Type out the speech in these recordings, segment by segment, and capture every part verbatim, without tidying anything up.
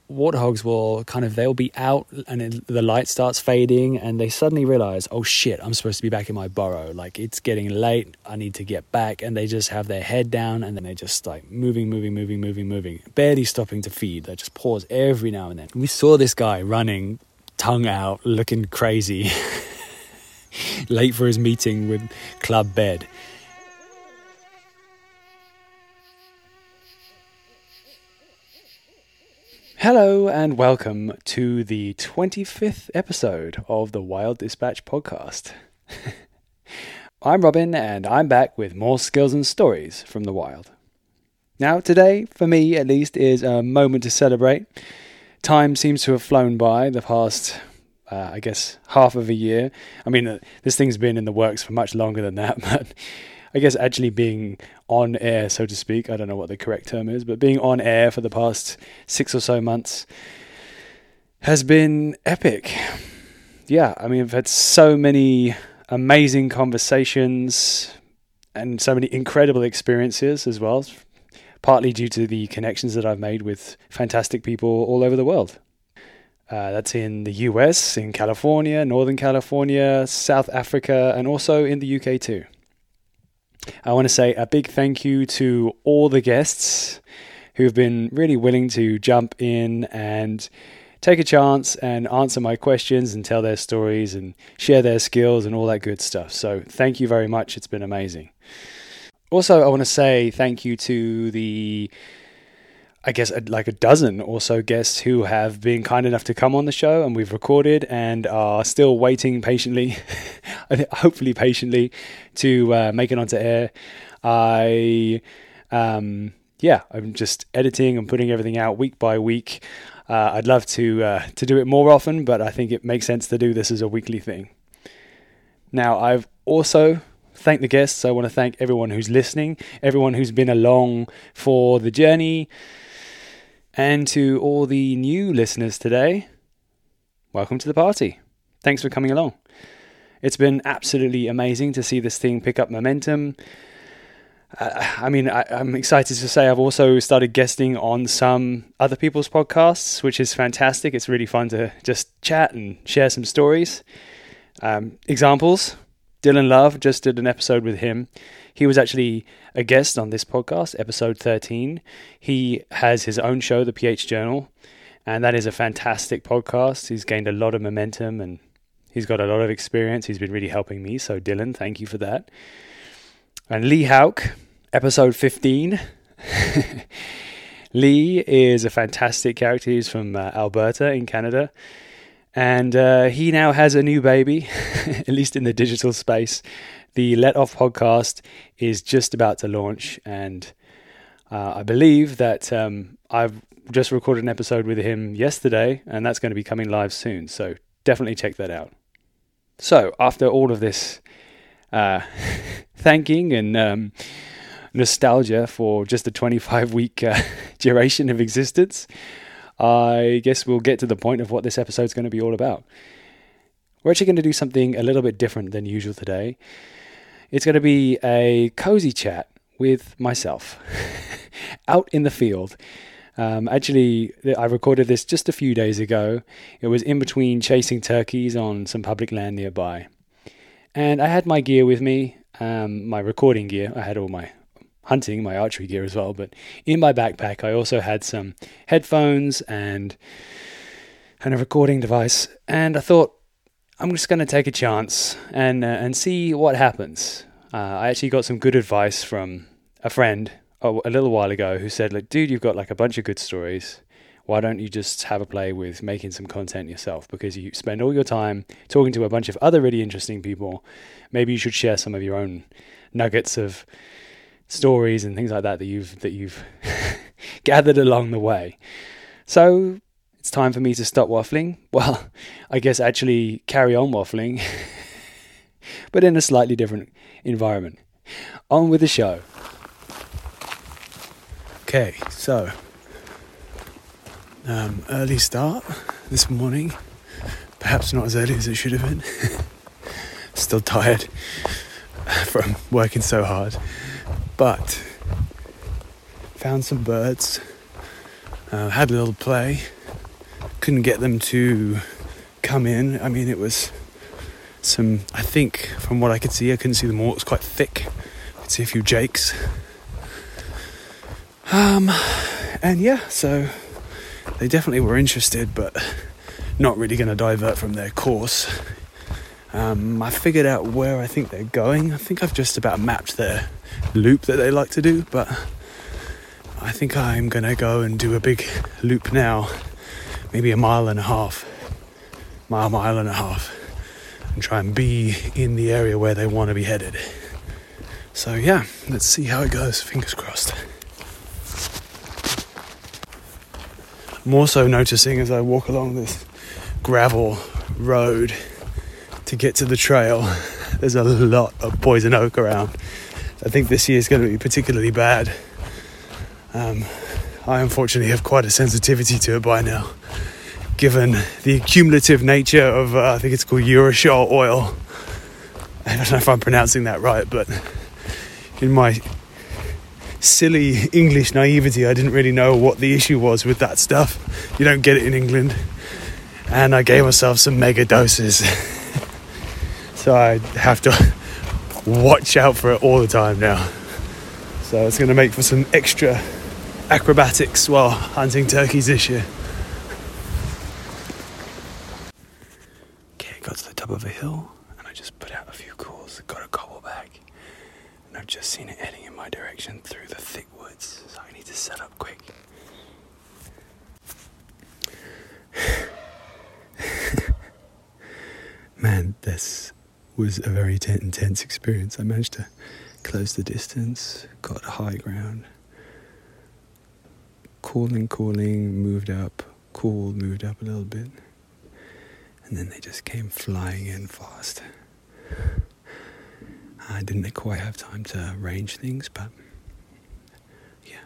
warthogs will kind of, they'll be out and it, the light starts fading and they suddenly realize, oh shit, I'm supposed to be back in my burrow. Like, it's getting late. I need to get back. And they just have their head down and then they just like moving, moving, moving, moving, moving, barely stopping to feed. They just pause every now and then. We saw this guy running, tongue out, looking crazy, late for his meeting with Club Bed. Hello and welcome to the twenty-fifth episode of the Wild Dispatch podcast. I'm Robin and I'm back with more skills and stories from the wild. Now today, for me at least, is a moment to celebrate. Time seems to have flown by the past, uh, I guess, half of a year. I mean, uh, this thing's been in the works for much longer than that, but I guess actually being on air, so to speak, I don't know what the correct term is, but being on air for the past six or so months has been epic. Yeah, I mean, I've had so many amazing conversations and so many incredible experiences as well, partly due to the connections that I've made with fantastic people all over the world. Uh, that's in the U S, in California, Northern California, South Africa, and also in the U K too. I want to say a big thank you to all the guests who've been really willing to jump in and take a chance and answer my questions and tell their stories and share their skills and all that good stuff. So thank you very much. It's been amazing. Also, I want to say thank you to the, I guess, like a dozen or so guests who have been kind enough to come on the show and we've recorded and are still waiting patiently, hopefully patiently, to uh, make it onto air. I, um, yeah, I'm just editing and putting everything out week by week. Uh, I'd love to uh, to do it more often, but I think it makes sense to do this as a weekly thing. Now, I've also thanked the guests. I want to thank everyone who's listening, everyone who's been along for the journey. And to all the new listeners today, welcome to the party. Thanks for coming along. It's been absolutely amazing to see this thing pick up momentum. Uh, I mean, I, I'm excited to say I've also started guesting on some other people's podcasts, which is fantastic. It's really fun to just chat and share some stories. Um, examples, Dylan Love, just did an episode with him. He was actually a guest on this podcast, episode thirteen. He has his own show, The P H Journal, and that is a fantastic podcast. He's gained a lot of momentum and he's got a lot of experience. He's been really helping me, so Dylan, thank you for that. And Lee Hauk, episode fifteen. Lee is a fantastic character. He's from uh, Alberta in Canada. And uh, he now has a new baby, at least in the digital space. The Let Off podcast is just about to launch, and uh, I believe that um, I've just recorded an episode with him yesterday, and that's going to be coming live soon, so definitely check that out. So, after all of this uh, thanking and um, nostalgia for just a twenty-five week uh, duration of existence, I guess we'll get to the point of what this episode's going to be all about. We're actually going to do something a little bit different than usual today. It's going to be a cozy chat with myself out in the field. Um, actually, I recorded this just a few days ago. It was in between chasing turkeys on some public land nearby. And I had my gear with me, um, my recording gear. I had all my hunting, my archery gear as well. But in my backpack, I also had some headphones and, and a recording device. And I thought, I'm just going to take a chance and uh, and see what happens. Uh, I actually got some good advice from a friend oh, a little while ago who said, like, dude, you've got like a bunch of good stories. Why don't you just have a play with making some content yourself? Because you spend all your time talking to a bunch of other really interesting people. Maybe you should share some of your own nuggets of stories and things like that that you've that you've gathered along the way. So it's time for me to stop waffling. Well, I guess actually carry on waffling, but in a slightly different environment. On with the show. Okay, so um, early start this morning. Perhaps not as early as it should have been. Still tired from working so hard, but found some birds. Uh, had a little play. couldn't get them to come in. I mean, it was some, I think, from what I could see, I couldn't see them all, it was quite thick. I could see a few jakes. Um, and yeah, so they definitely were interested, but not really going to divert from their course. Um, I figured out where I think they're going. I think I've just about mapped their loop that they like to do, but I think I'm going to go and do a big loop now, maybe a mile and a half, mile, mile and a half, and try and be in the area where they want to be headed. So yeah, let's see how it goes, fingers crossed. I'm also noticing as I walk along this gravel road to get to the trail, there's a lot of poison oak around. I think this year is going to be particularly bad. Um, I unfortunately have quite a sensitivity to it by now, given the cumulative nature of, uh, I think it's called urushiol oil. I don't know if I'm pronouncing that right, but in my silly English naivety, I didn't really know what the issue was with that stuff. You don't get it in England. And I gave myself some mega doses. So I have to watch out for it all the time now. So it's going to make for some extra acrobatics while hunting turkeys this year. Okay, got to the top of a hill and I just put out a few calls. Got a gobble bag. And I've just seen it heading in my direction through the thick woods. So I need to set up quick. Man, this was a very t- intense experience. I managed to close the distance, got high ground, calling, calling, moved up, called, moved up a little bit, and then they just came flying in fast. I didn't quite have time to arrange things, but yeah,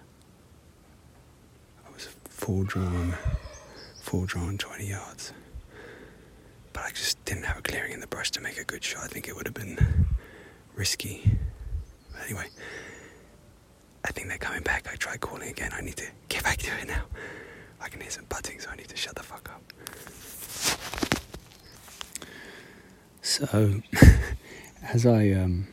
I was full drawn, full drawn twenty yards. But I just didn't have a clearing in the brush to make a good shot. I think it would have been risky. But anyway, I think they're coming back. I tried calling again. I need to get back to it now. I can hear some butting, so I need to shut the fuck up. So, as I um,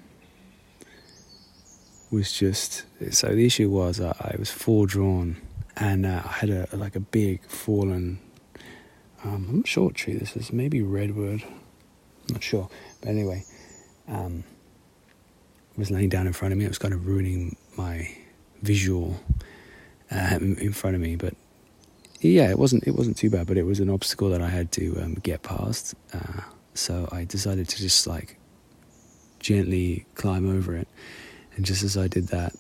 was just... So the issue was I, I was full drawn and uh, I had a like a big fallen... Um, I'm not sure what tree this is. Maybe redwood. I'm not sure. But anyway, um, it was laying down in front of me. It was kind of ruining my visual uh, in front of me. But yeah, it wasn't. It wasn't too bad. But it was an obstacle that I had to um, get past. Uh, so I decided to just like gently climb over it. And just as I did that,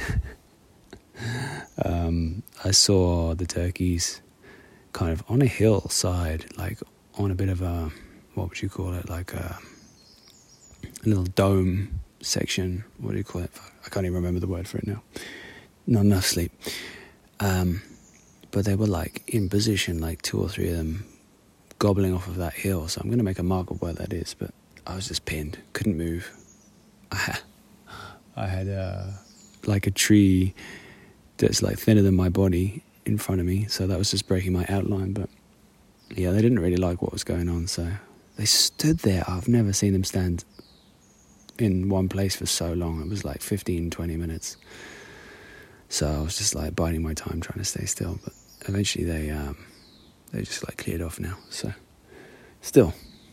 um, I saw the turkeys kind of on a hillside, like on a bit of a, what would you call it, like a, a little dome section. What do you call it? I can't even remember the word for it now. Not enough sleep. Um, but they were like in position, like two or three of them gobbling off of that hill. So I'm going to make a mark of where that is, but I was just pinned, couldn't move. I had, I had uh, like a tree that's like thinner than my body in front of me, so that was just breaking my outline. But yeah, they didn't really like what was going on, so they stood there. I've never seen them stand in one place for so long. It was like fifteen, twenty minutes. So I was just like biding my time, trying to stay still. But eventually they um, they just like cleared off now. So still,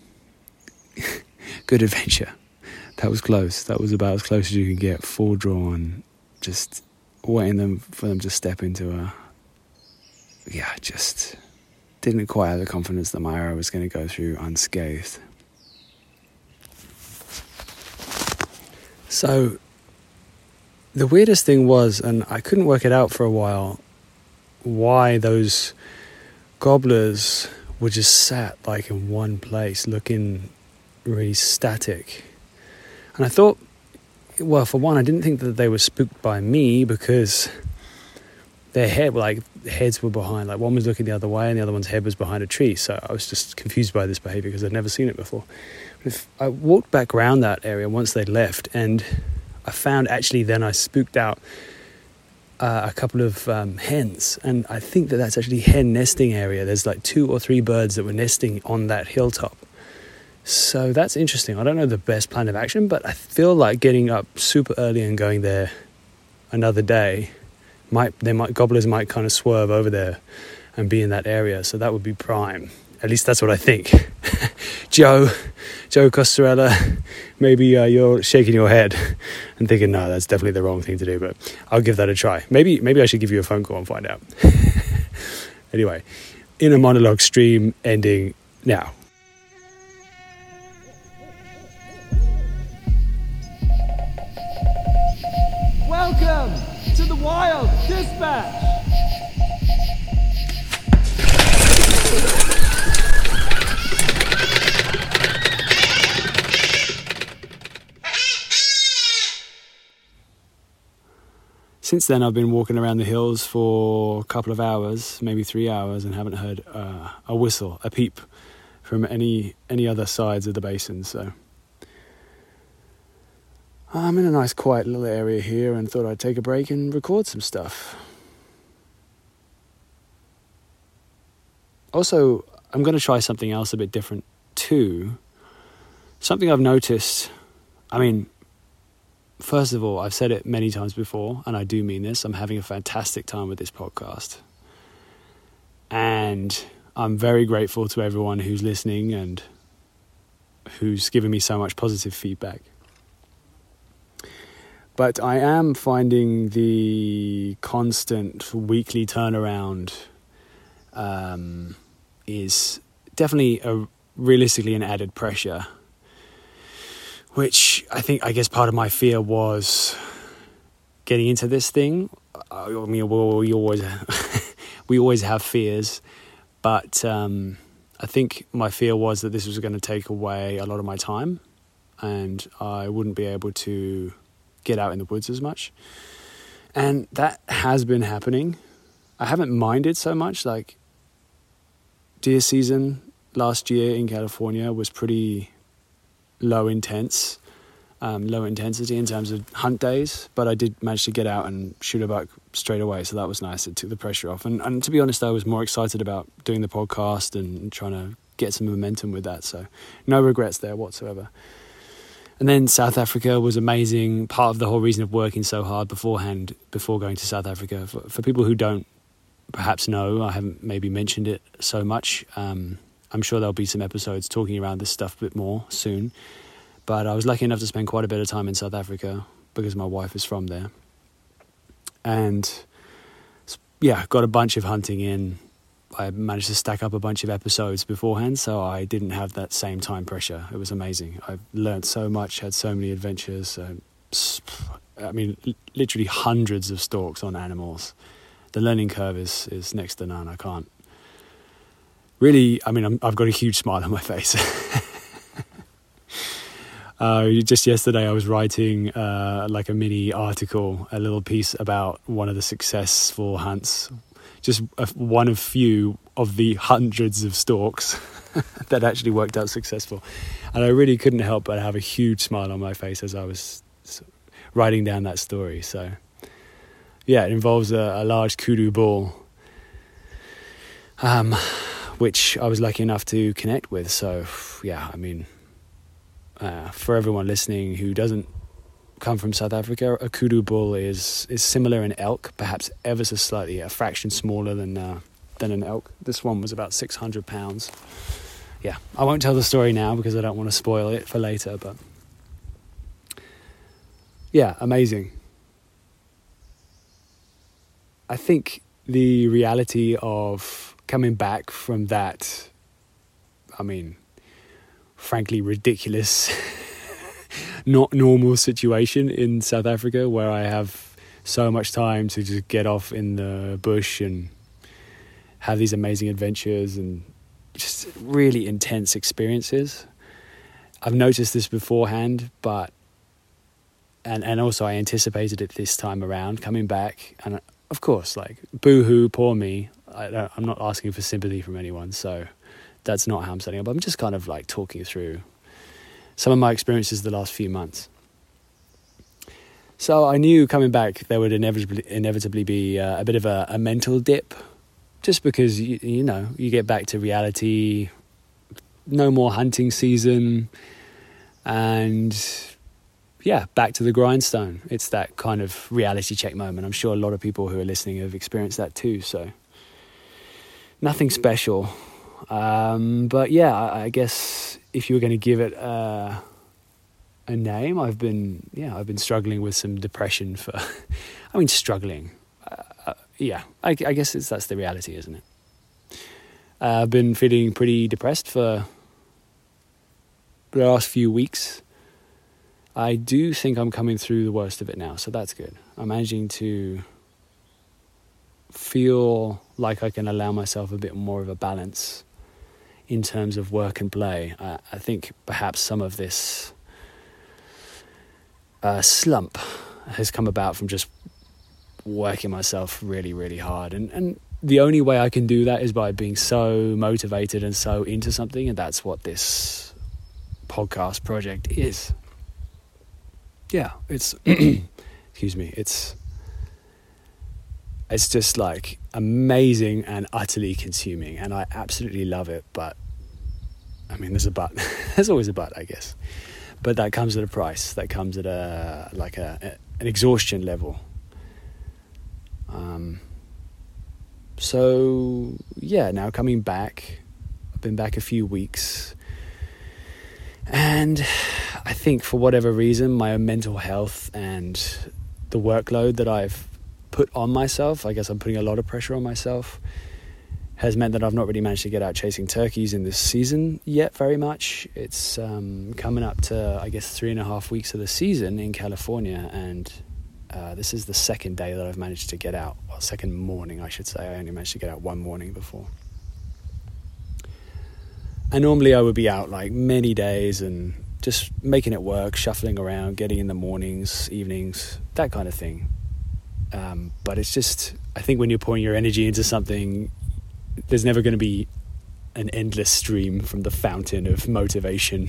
good adventure. That was close. That was about as close as you could get. Full drawn, just waiting them for them to step into a. Yeah, just didn't quite have the confidence that my arrow was going to go through unscathed. So the weirdest thing was, and I couldn't work it out for a while, why those gobblers were just sat like in one place, looking really static. And I thought, well, for one, I didn't think that they were spooked by me because their head, like heads were behind, like one was looking the other way and the other one's head was behind a tree. So I was just confused by this behavior because I'd never seen it before. But if I walked back around that area once they'd left, and I found actually then I spooked out uh, a couple of um, hens, and I think that that's actually hen nesting area. There's like two or three birds that were nesting on that hilltop. So that's interesting. I don't know the best plan of action, but I feel like getting up super early and going there another day might they might gobblers might kind of swerve over there and be in that area. So that would be prime. At least that's what I think. Joe, Joe Costarella, maybe uh, you're shaking your head and thinking, no, that's definitely the wrong thing to do, but I'll give that a try. Maybe maybe I should give you a phone call and find out. Anyway, inner monologue stream ending now. Welcome to the Wild Dispatch! Since then, I've been walking around the hills for a couple of hours, maybe three hours, and haven't heard uh, a whistle, a peep from any any other sides of the basin. So I'm in a nice quiet little area here and thought I'd take a break and record some stuff. Also, I'm going to try something else a bit different too. Something I've noticed, I mean, first of all, I've said it many times before, and I do mean this. I'm having a fantastic time with this podcast. And I'm very grateful to everyone who's listening and who's given me so much positive feedback. But I am finding the constant weekly turnaround um, is definitely a, realistically an added pressure. Which I think, I guess part of my fear was getting into this thing. I mean, we always, we always have fears, but um, I think my fear was that this was going to take away a lot of my time and I wouldn't be able to get out in the woods as much. And that has been happening. I haven't minded so much. Like, deer season last year in California was pretty low intense, um, low intensity in terms of hunt days, but I did manage to get out and shoot a buck straight away, so that was nice. It took the pressure off, and, and to be honest, I was more excited about doing the podcast and trying to get some momentum with that, so no regrets there whatsoever. And then South Africa was amazing. Part of the whole reason of working so hard beforehand, before going to South Africa, for, for people who don't perhaps know, I haven't maybe mentioned it so much, um, I'm sure there'll be some episodes talking around this stuff a bit more soon. But I was lucky enough to spend quite a bit of time in South Africa because my wife is from there. And yeah, got a bunch of hunting in. I managed to stack up a bunch of episodes beforehand, so I didn't have that same time pressure. It was amazing. I've learned so much, had so many adventures. Uh, I mean, literally hundreds of stalks on animals. The learning curve is, is next to none. I can't. Really, I mean, I'm, I've got a huge smile on my face. uh, just yesterday I was writing uh, like a mini article, a little piece about one of the successful hunts. Just a, one of few of the hundreds of stalks that actually worked out successful. And I really couldn't help but have a huge smile on my face as I was writing down that story. So, yeah, it involves a, a large kudu bull. Um... which I was lucky enough to connect with. So, yeah, I mean, uh, for everyone listening who doesn't come from South Africa, a kudu bull is is similar in elk, perhaps ever so slightly, a fraction smaller than uh, than an elk. This one was about six hundred pounds. Yeah, I won't tell the story now because I don't want to spoil it for later, but yeah, amazing. I think the reality of coming back from that, I mean, frankly ridiculous, not normal situation in South Africa where I have so much time to just get off in the bush and have these amazing adventures and just really intense experiences. I've noticed this beforehand, but and and also I anticipated it this time around coming back, and of course, like, boo-hoo, poor me. I don't, I'm not asking for sympathy from anyone, so that's not how I'm setting up. I'm just kind of like talking through some of my experiences the last few months. So I knew coming back there would inevitably inevitably be uh, a bit of a, a mental dip, just because you, you know you get back to reality, no more hunting season, and yeah, back to the grindstone. It's that kind of reality check moment. I'm sure a lot of people who are listening have experienced that too. So nothing special, um, but yeah, I, I guess if you were going to give it a a name, I've been, yeah, I've been struggling with some depression for, I mean, struggling. Uh, uh, yeah, I, I guess it's, that's the reality, isn't it? Uh, I've been feeling pretty depressed for the last few weeks. I do think I'm coming through the worst of it now, so that's good. I'm managing to feel like I can allow myself a bit more of a balance in terms of work and play. Uh, I think perhaps some of this Uh, slump has come about from just working myself really, really hard. And, and the only way I can do that is by being so motivated and so into something. And that's what this podcast project is. Yeah, it's, excuse me, it's, it's just like amazing and utterly consuming. And I absolutely love it. But, I mean, there's a but. There's always a but, I guess. But that comes at a price. That comes at a like a, a an exhaustion level. Um. So yeah, now coming back, I've been back a few weeks, and I think for whatever reason, my mental health and the workload that I've put on myself, I guess I'm putting a lot of pressure on myself, has meant that I've not really managed to get out chasing turkeys in this season yet very much. It's um, coming up to, I guess, three and a half weeks of the season in California, and uh, this is the second day that I've managed to get out. Well, second morning, I should say. I only managed to get out one morning before. And normally I would be out like many days and just making it work, shuffling around, getting in the mornings, evenings, that kind of thing. Um, but it's just, I think when you're pouring your energy into something, there's never going to be an endless stream from the fountain of motivation.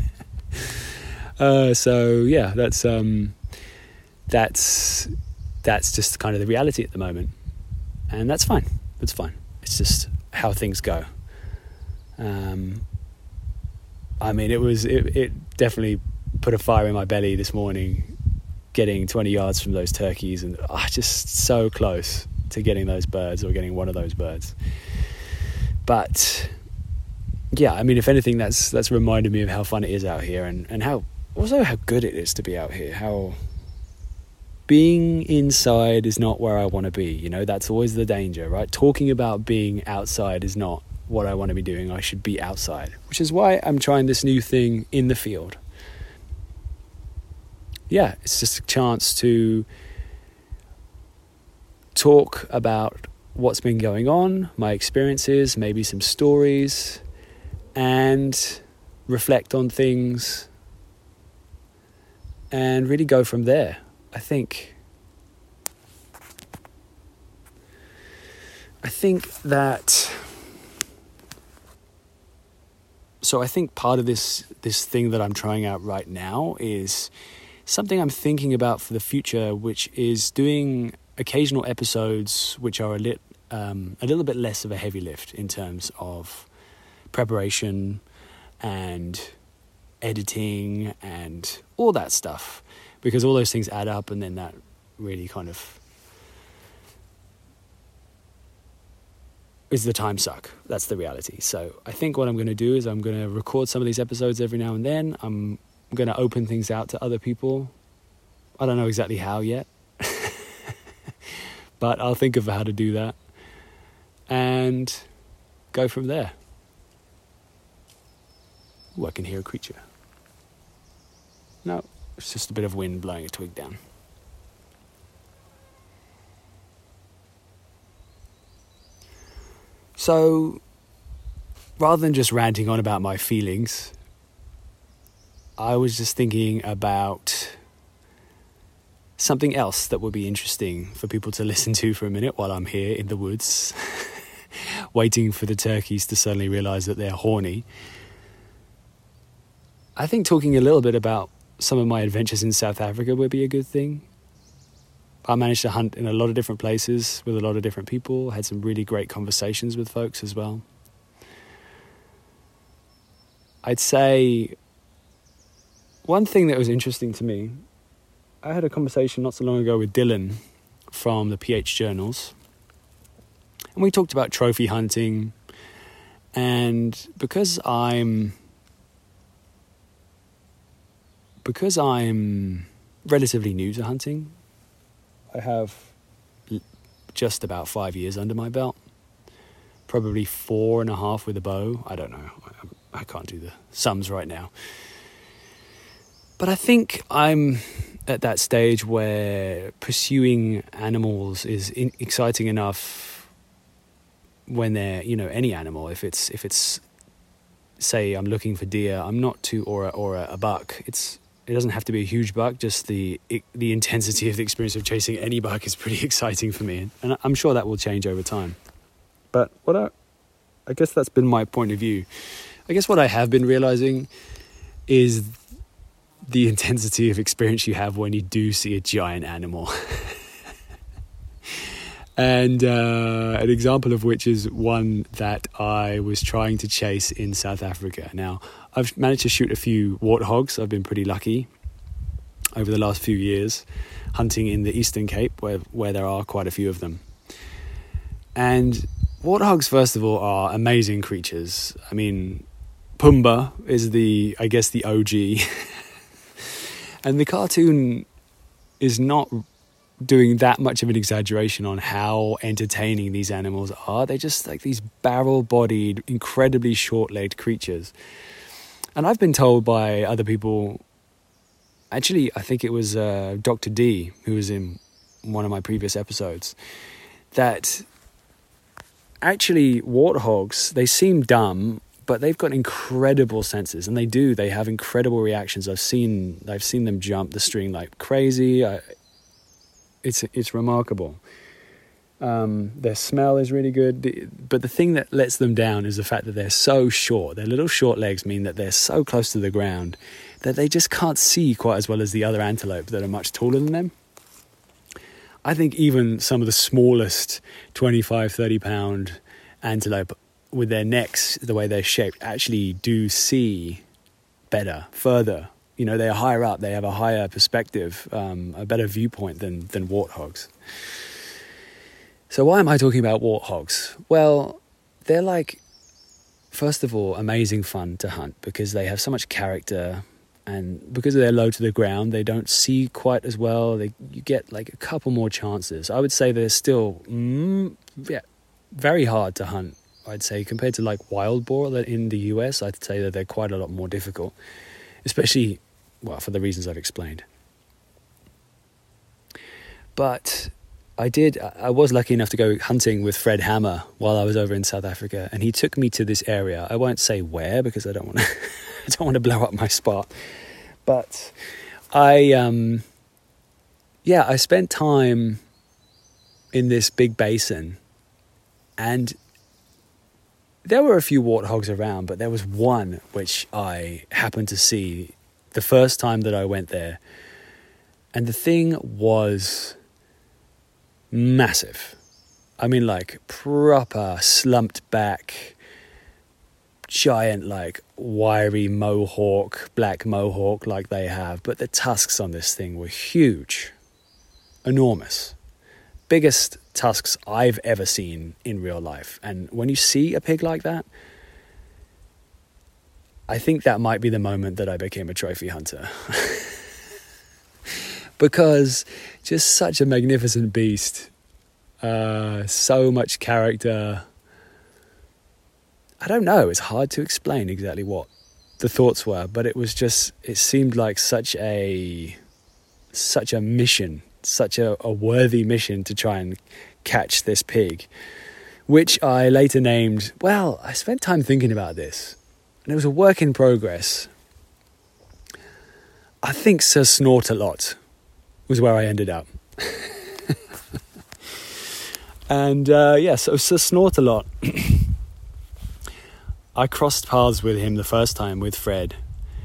uh, so yeah, that's um, that's that's just kind of the reality at the moment, and that's fine. That's fine. It's just how things go. Um, I mean, it was it, it definitely put a fire in my belly this morning, getting twenty yards from those turkeys, and oh, just so close to getting those birds or getting one of those birds. But yeah, I mean, if anything, that's that's reminded me of how fun it is out here, and, and how also how good it is to be out here. How being inside is not where I want to be. You know, that's always the danger, right? Talking about being outside is not what I want to be doing. I should be outside, which is why I'm trying this new thing in the field. Yeah, it's just a chance to talk about what's been going on, my experiences, maybe some stories, and reflect on things and really go from there. I think I think that so I think part of this this thing that I'm trying out right now is something I'm thinking about for the future, which is doing occasional episodes which are a lit um, a little bit less of a heavy lift in terms of preparation and editing and all that stuff, because all those things add up, and then that really kind of is the time suck. That's the reality. So I think what I'm going to do is I'm going to record some of these episodes every now and then. I'm going to open things out to other people. I don't know exactly how yet, but I'll think of how to do that and go from there. Ooh, I can hear a creature. No, it's just a bit of wind blowing a twig down. So, rather than just ranting on about my feelings, I was just thinking about something else that would be interesting for people to listen to for a minute while I'm here in the woods, waiting for the turkeys to suddenly realize that they're horny. I think talking a little bit about some of my adventures in South Africa would be a good thing. I managed to hunt in a lot of different places with a lot of different people. Had some really great conversations with folks as well. I'd say one thing that was interesting to me, I had a conversation not so long ago with Dylan from the P H Journals. And we talked about trophy hunting. And because I'm... Because I'm relatively new to hunting, I have just about five years under my belt. Probably four and a half with a bow. I don't know. I, I can't do the sums right now. But I think I'm at that stage where pursuing animals is in, exciting enough when they're, you know, any animal. If it's, if it's, say I'm looking for deer, I'm not too, or a, or a, a buck. It's, It doesn't have to be a huge buck, just the the intensity of the experience of chasing any buck is pretty exciting for me. And I'm sure that will change over time. But what I, I guess that's been my point of view. I guess what I have been realizing is the intensity of experience you have when you do see a giant animal. And uh, an example of which is one that I was trying to chase in South Africa. Now, I've managed to shoot a few warthogs. I've been pretty lucky over the last few years, hunting in the Eastern Cape, where, where there are quite a few of them. And warthogs, first of all, are amazing creatures. I mean, Pumbaa is the, I guess, the O G. And the cartoon is not doing that much of an exaggeration on how entertaining these animals are. They're just like these barrel-bodied, incredibly short-legged creatures. And I've been told by other people, actually, I think it was uh, Doctor D, who was in one of my previous episodes, that actually warthogs, they seem dumb, but they've got incredible senses, and they do. They have incredible reactions. I've seen, I've seen them jump the string like crazy. I, It's it's remarkable. Um, their smell is really good. The, but the thing that lets them down is the fact that they're so short. Their little short legs mean that they're so close to the ground that they just can't see quite as well as the other antelope that are much taller than them. I think even some of the smallest twenty-five, thirty pound antelope with their necks, the way they're shaped, actually do see better, further. You know, they're higher up, they have a higher perspective, um, a better viewpoint than, than warthogs. So why am I talking about warthogs? Well, they're like, first of all, amazing fun to hunt because they have so much character, and because they're low to the ground, they don't see quite as well. They, you get like a couple more chances. I would say they're still mm, yeah, very hard to hunt, I'd say, compared to like wild boar in the U S. I'd say that they're quite a lot more difficult. Especially, well, for the reasons I've explained. But I did, I was lucky enough to go hunting with Fred Hammer while I was over in South Africa, and he took me to this area. I won't say where because I don't want to, I don't want to blow up my spot. But I, um, yeah, I spent time in this big basin, and there were a few warthogs around, but there was one which I happened to see the first time that I went there. And the thing was massive. I mean, like, proper slumped back, giant, like, wiry mohawk, black mohawk like they have. But the tusks on this thing were huge, enormous. Biggest tusks I've ever seen in real life. And when you see a pig like that, I think that might be the moment that I became a trophy hunter. Because just such a magnificent beast, uh, so much character. I don't know, it's hard to explain exactly what the thoughts were, but it was just, it seemed like such a such a mission, such a, a worthy mission to try and catch this pig, which I later named, well, I spent time thinking about this, and it was a work in progress. I think Sir Snort-a-Lot was where I ended up. And uh, yeah, so Sir Snort-a-Lot, I crossed paths with him the first time with Fred,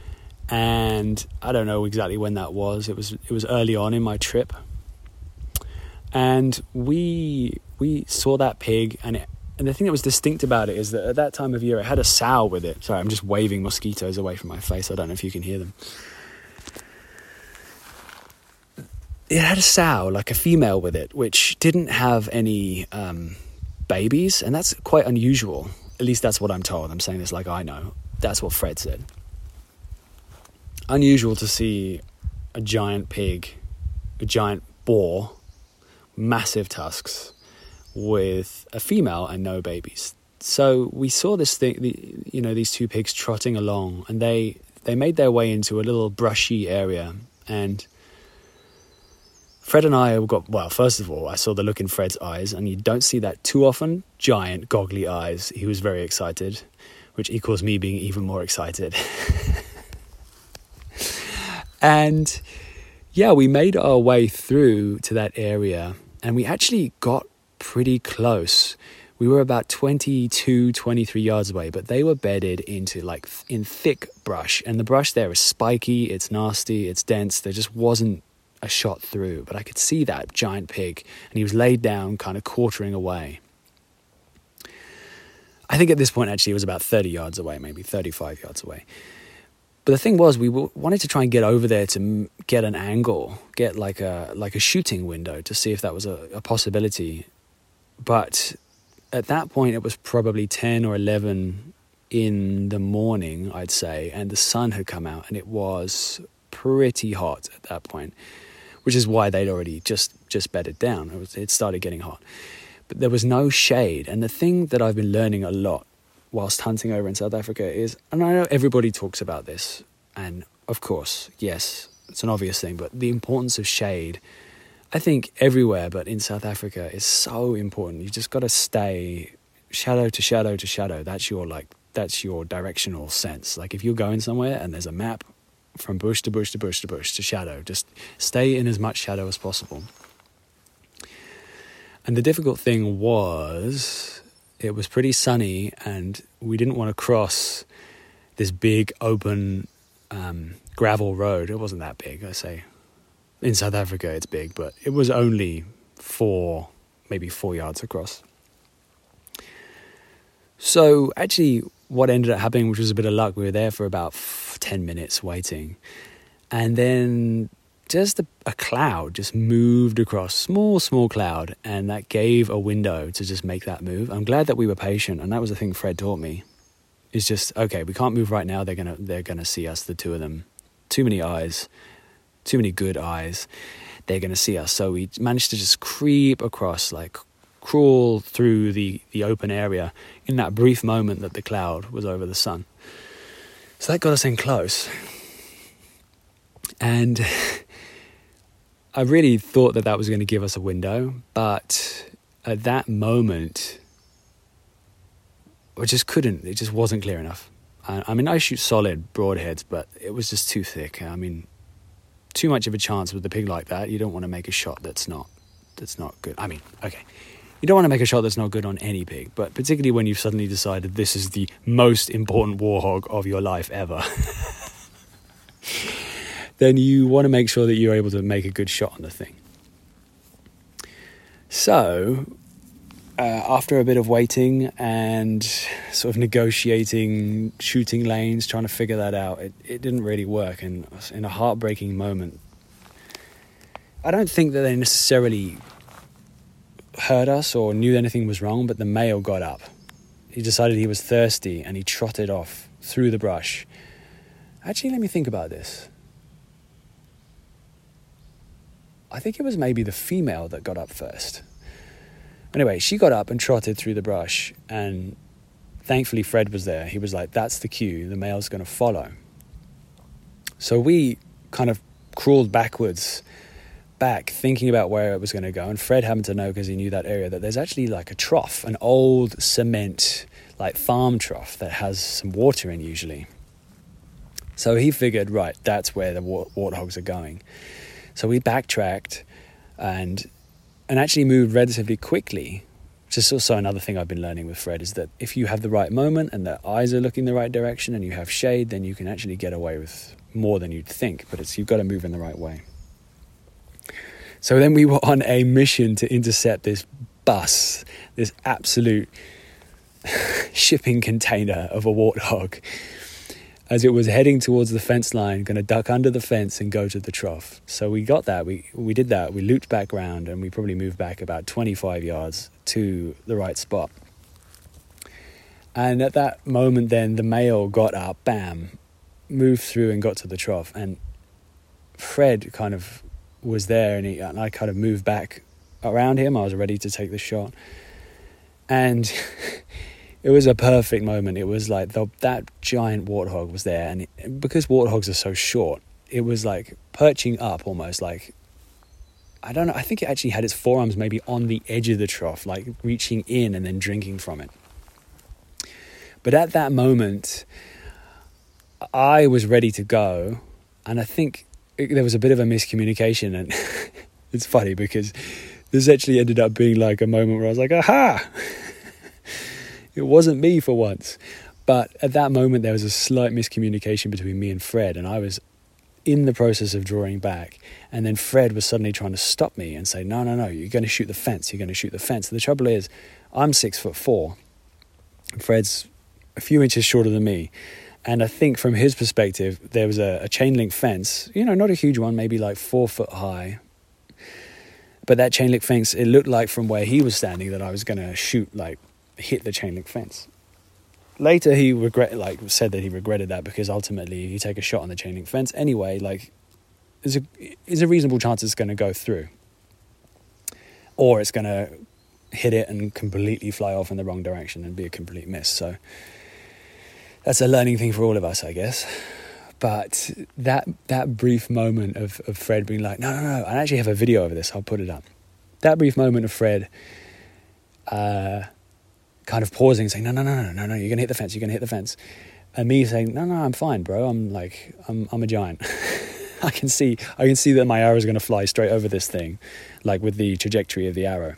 and I don't know exactly when that was. It was it was early on in my trip. And we we saw that pig, and it, and the thing that was distinct about it is that at that time of year, it had a sow with it. Sorry, I'm just waving mosquitoes away from my face. I don't know if you can hear them. It had a sow, like a female with it, which didn't have any um, babies, and that's quite unusual. At least that's what I'm told. I'm saying this like I know. That's what Fred said. Unusual to see a giant pig, a giant boar, massive tusks, with a female and no babies. So we saw this thing, the, you know, these two pigs trotting along, and they they made their way into a little brushy area. And Fred and I got, well, first of all, I saw the look in Fred's eyes, and you don't see that too often. Giant, goggly eyes. He was very excited, which equals me being even more excited. And yeah, we made our way through to that area, and we actually got pretty close. We were about twenty-two, twenty-three yards away, but they were bedded into like th- in thick brush, and the brush there is spiky, it's nasty, it's dense. There just wasn't a shot through, but I could see that giant pig, and he was laid down kind of quartering away. I think at this point actually it was about thirty yards away, maybe thirty-five yards away. But the thing was, we w- wanted to try and get over there to m- get an angle, get like a like a shooting window to see if that was a, a possibility. But at that point, it was probably ten or eleven in the morning, I'd say, and the sun had come out, and it was pretty hot at that point, which is why they'd already just, just bedded down. It was, it started getting hot. But there was no shade. And the thing that I've been learning a lot whilst hunting over in South Africa is, and I know everybody talks about this, and of course, yes, it's an obvious thing, but the importance of shade, I think everywhere, but in South Africa, is so important. You just got to stay shadow to shadow to shadow. That's your like, that's your directional sense. Like if you're going somewhere and there's a map from bush to bush to bush to bush to shadow, just stay in as much shadow as possible. And the difficult thing was, it was pretty sunny, and we didn't want to cross this big open um, gravel road. It wasn't that big, I say. In South Africa, it's big, but it was only four, maybe four yards across. So actually, what ended up happening, which was a bit of luck, we were there for about ten minutes waiting. And then just a, a cloud just moved across, small, small cloud, and that gave a window to just make that move. I'm glad that we were patient, and that was the thing Fred taught me. It's just, okay, we can't move right now. They're gonna, they're gonna see us, the two of them. Too many eyes. Too many good eyes. They're going to see us. So we managed to just creep across, like crawl through the, the open area in that brief moment that the cloud was over the sun. So that got us in close. And I really thought that that was going to give us a window. But at that moment, I just couldn't. It just wasn't clear enough. I, I mean, I shoot solid broadheads, but it was just too thick. I mean, too much of a chance with a pig like that. You don't want to make a shot that's not that's not good. I mean, okay, you don't want to make a shot that's not good on any pig, but particularly when you've suddenly decided this is the most important warhog of your life ever, then you want to make sure that you're able to make a good shot on the thing. So uh, after a bit of waiting and sort of negotiating shooting lanes, trying to figure that out, it, it didn't really work. And in a heartbreaking moment, I don't think that they necessarily heard us or knew anything was wrong, but the male got up. He decided he was thirsty, and he trotted off through the brush. Actually, let me think about this. I think it was maybe the female that got up first. Anyway, she got up and trotted through the brush, and thankfully Fred was there. He was like, that's the cue, the male's going to follow. So we kind of crawled backwards, back, thinking about where it was going to go, and Fred happened to know, because he knew that area, that there's actually like a trough, an old cement, like farm trough that has some water in usually. So he figured, right, that's where the wart- warthogs are going. So we backtracked and and actually moved relatively quickly, which is also another thing I've been learning with Fred, is that if you have the right moment and the eyes are looking the right direction and you have shade, then you can actually get away with more than you'd think, but it's you've got to move in the right way. So then we were on a mission to intercept this bus, this absolute shipping container of a warthog, as it was heading towards the fence line, going to duck under the fence and go to the trough. So we got that. We we did that. We looped back round, and we probably moved back about twenty-five yards to the right spot. And at that moment then, the male got up, bam, moved through and got to the trough. And Fred kind of was there, and, he, and I kind of moved back around him. I was ready to take the shot. And it was a perfect moment. It was like the, that giant warthog was there. And it, because warthogs are so short, it was like perching up almost like, I don't know, I think it actually had its forearms maybe on the edge of the trough, like reaching in and then drinking from it. But at that moment, I was ready to go. And I think it, there was a bit of a miscommunication. And it's funny because this actually ended up being like a moment where I was like, aha! It wasn't me for once. But at that moment, there was a slight miscommunication between me and Fred. And I was in the process of drawing back. And then Fred was suddenly trying to stop me and say, no, no, no, you're going to shoot the fence. You're going to shoot the fence. And the trouble is, I'm six foot four. Fred's a few inches shorter than me. And I think from his perspective, there was a, a chain link fence, you know, not a huge one, maybe like four foot high. But that chain link fence, it looked like from where he was standing that I was going to shoot, like hit the chain link fence. Later, he regret, like said that he regretted that because ultimately you take a shot on the chain link fence anyway, like there's a, there's a reasonable chance it's going to go through. Or it's going to hit it and completely fly off in the wrong direction and be a complete miss. So that's a learning thing for all of us, I guess. But that that brief moment of, of Fred being like, no, no, no, I actually have a video of this, I'll put it up. That brief moment of Fred uh, kind of pausing, saying, no, no, no, no, no, no, you're going to hit the fence, you're going to hit the fence. And me saying, no, no, I'm fine, bro. I'm like, I'm I'm a giant. I can see, I can see that my arrow is going to fly straight over this thing, like with the trajectory of the arrow.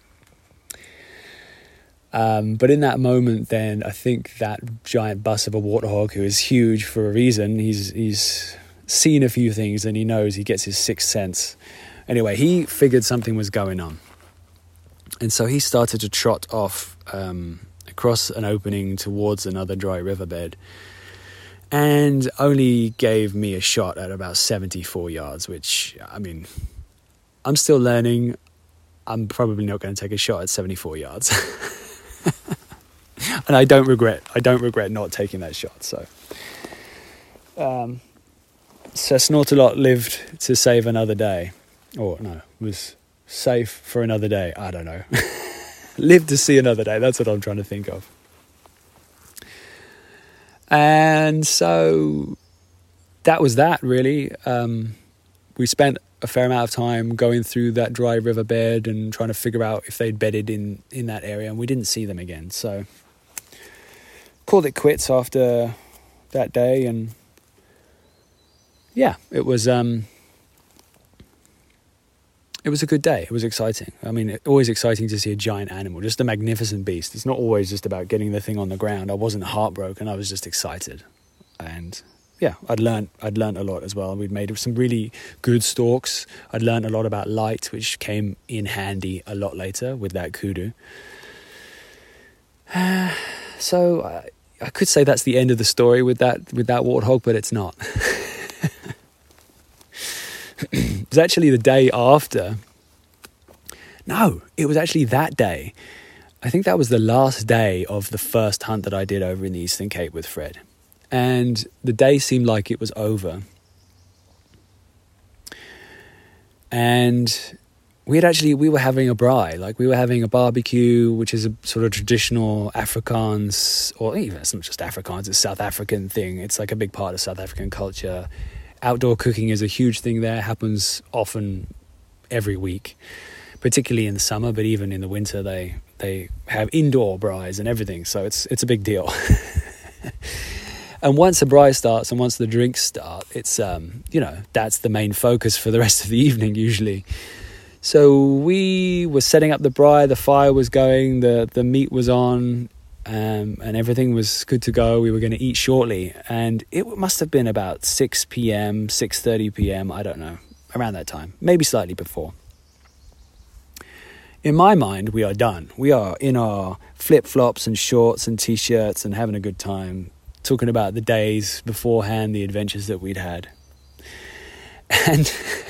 Um, but in that moment, then I think that giant bus of a warthog, who is huge for a reason, he's he's seen a few things and he knows, he gets his sixth sense. Anyway, he figured something was going on, and so he started to trot off um, across an opening towards another dry riverbed, and only gave me a shot at about seventy-four yards. Which, I mean, I'm still learning. I'm probably not going to take a shot at seventy-four yards. And I don't regret I don't regret not taking that shot. So um so Snortalot lived to save another day. Or no, was safe for another day. I don't know. Lived to see another day. That's what I'm trying to think of. And so that was that, really. Um, we spent a fair amount of time going through that dry riverbed and trying to figure out if they'd bedded in, in that area, and we didn't see them again. So called it quits after that day, and yeah, it was um, it was a good day. It was exciting. I mean, it, always exciting to see a giant animal, just a magnificent beast. It's not always just about getting the thing on the ground. I wasn't heartbroken. I was just excited, and yeah, I'd learned I'd learned a lot as well. We'd made some really good stalks. I'd learned a lot about light, which came in handy a lot later with that kudu. Uh, so I, I could say that's the end of the story with that with that warthog, but it's not. It was actually the day after. No, it was actually that day. I think that was the last day of the first hunt that I did over in the Eastern Cape with Fred. And the day seemed like it was over. And we had actually, we were having a braai, like we were having a barbecue, which is a sort of traditional Afrikaans, or even it's not just Afrikaans, it's a South African thing. It's like a big part of South African culture. Outdoor cooking is a huge thing there, happens often every week, particularly in the summer, but even in the winter they they have indoor braais and everything, so it's it's a big deal. And once the braai starts and once the drinks start, it's um you know, that's the main focus for the rest of the evening usually. So we were setting up the braai, the fire was going, the the meat was on, um, and everything was good to go. We were going to eat shortly, and it must have been about six p.m, six thirty p.m, I don't know, around that time, maybe slightly before. in my mind, we are done. We are in our flip-flops and shorts and T-shirts and having a good time, talking about the days beforehand, the adventures that we'd had. And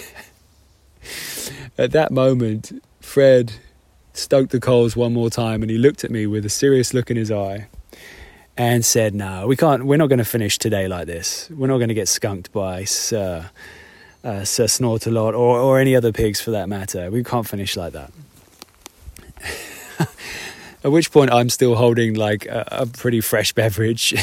at that moment, Fred stoked the coals one more time, and he looked at me with a serious look in his eye and said, no, we can't, we're not going to finish today like this. We're not going to get skunked by Sir, uh, Sir Snortalot or, or any other pigs for that matter. We can't finish like that. At which point I'm still holding like a, a pretty fresh beverage